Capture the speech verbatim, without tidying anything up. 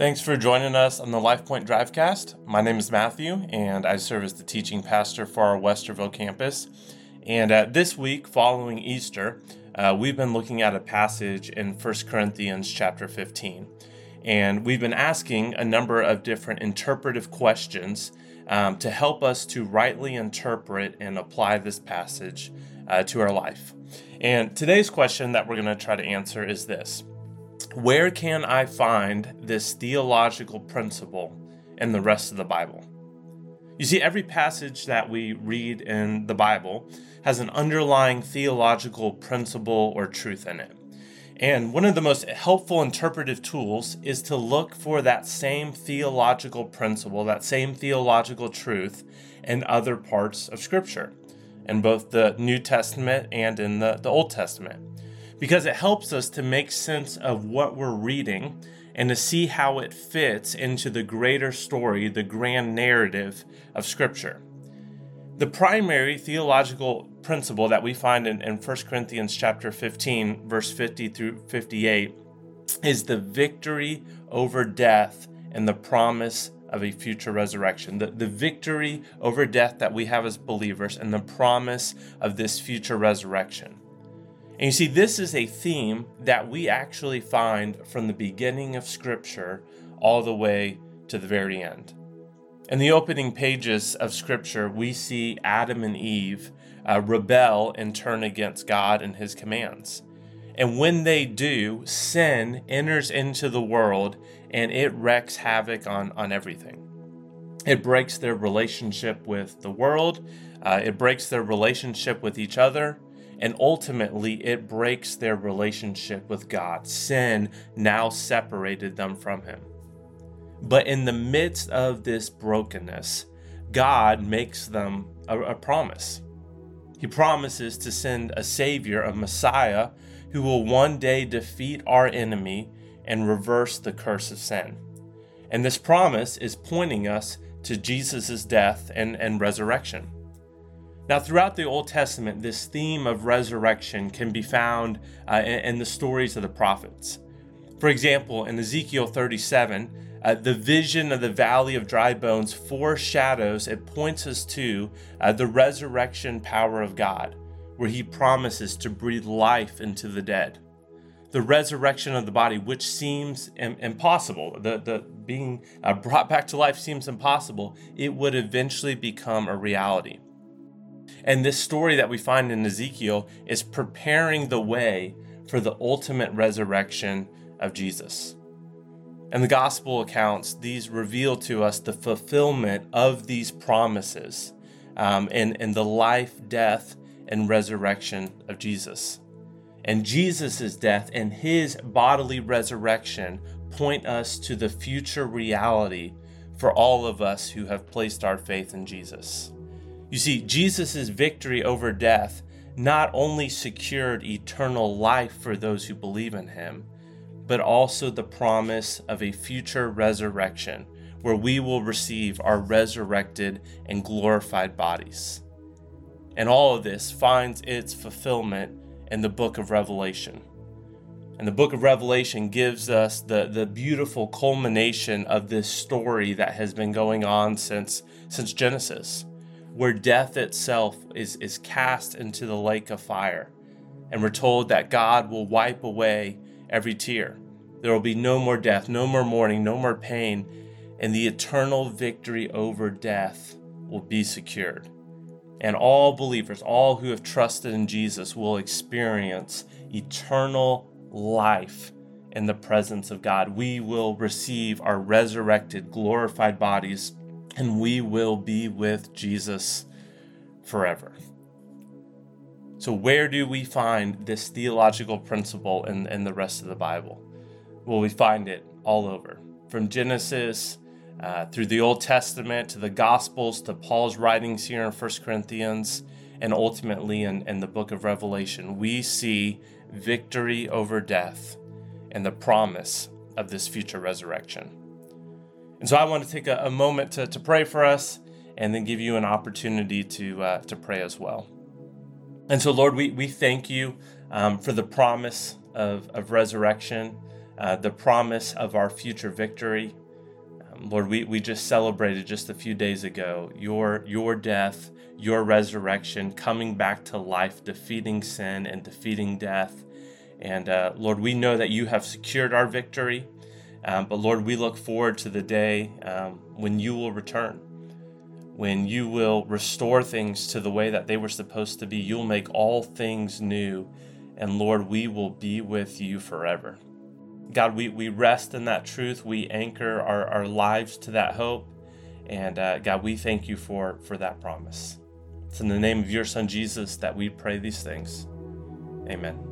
Thanks for joining us on the LifePoint Drivecast. My name is Matthew, and I serve as the teaching pastor for our Westerville campus. And uh, this week, following Easter, uh, we've been looking at a passage in First Corinthians chapter fifteen. And we've been asking a number of different interpretive questions um, to help us to rightly interpret and apply this passage uh, to our life. And today's question that we're going to try to answer is this: where can I find this theological principle in the rest of the Bible? You see, every passage that we read in the Bible has an underlying theological principle or truth in it. And one of the most helpful interpretive tools is to look for that same theological principle, that same theological truth in other parts of Scripture, in both the New Testament and in the, the Old Testament, because it helps us to make sense of what we're reading and to see how it fits into the greater story, the grand narrative of Scripture. The primary theological principle that we find in, in First Corinthians chapter fifteen, verse fifty through fifty-eight, is the victory over death and the promise of a future resurrection. The, the victory over death that we have as believers and the promise of this future resurrection. And you see, this is a theme that we actually find from the beginning of Scripture all the way to the very end. In the opening pages of Scripture, we see Adam and Eve uh, rebel and turn against God and His commands. And when they do, sin enters into the world and it wreaks havoc on, on everything. It breaks their relationship with the world, uh, it breaks their relationship with each other, and ultimately it breaks their relationship with God. Sin now separated them from Him. But in the midst of this brokenness, God makes them a, a promise. He promises to send a Savior, a Messiah, who will one day defeat our enemy and reverse the curse of sin. And this promise is pointing us to Jesus' death and, and resurrection. Now, throughout the Old Testament, this theme of resurrection can be found uh, in, in the stories of the prophets. For example, in Ezekiel thirty-seven, uh, the vision of the valley of dry bones foreshadows, it points us to uh, the resurrection power of God, where He promises to breathe life into the dead. The resurrection of the body, which seems im- impossible, the, the being uh, brought back to life seems impossible, it would eventually become a reality. And this story that we find in Ezekiel is preparing the way for the ultimate resurrection of Jesus. And the gospel accounts, these reveal to us the fulfillment of these promises um, and, and the life, death, and resurrection of Jesus. And Jesus' death and His bodily resurrection point us to the future reality for all of us who have placed our faith in Jesus. You see, Jesus' victory over death not only secured eternal life for those who believe in Him, but also the promise of a future resurrection where we will receive our resurrected and glorified bodies. And all of this finds its fulfillment in the book of Revelation. And the book of Revelation gives us the, the beautiful culmination of this story that has been going on since, since Genesis, where death itself is, is cast into the lake of fire. And we're told that God will wipe away every tear. There will be no more death, no more mourning, no more pain, and the eternal victory over death will be secured. And all believers, all who have trusted in Jesus, will experience eternal life in the presence of God. We will receive our resurrected, glorified bodies, and we will be with Jesus forever. So where do we find this theological principle in, in the rest of the Bible? Well, we find it all over. From Genesis uh, through the Old Testament to the Gospels to Paul's writings here in First Corinthians and ultimately in, in the book of Revelation, we see victory over death and the promise of this future resurrection. And so I want to take a, a moment to, to pray for us and then give you an opportunity to uh, to pray as well. And so, Lord, we, we thank you um, for the promise of, of resurrection. uh, the promise of our future victory. Um, Lord, we, we just celebrated just a few days ago your, your death, your resurrection, coming back to life, defeating sin and defeating death. And uh, Lord, we know that you have secured our victory. Um, but Lord, we look forward to the day um, when you will return, when you will restore things to the way that they were supposed to be. You'll make all things new. And Lord, we will be with you forever. God, we, we rest in that truth. We anchor our, our lives to that hope. And uh, God, we thank you for, for that promise. It's in the name of your Son, Jesus, that we pray these things. Amen.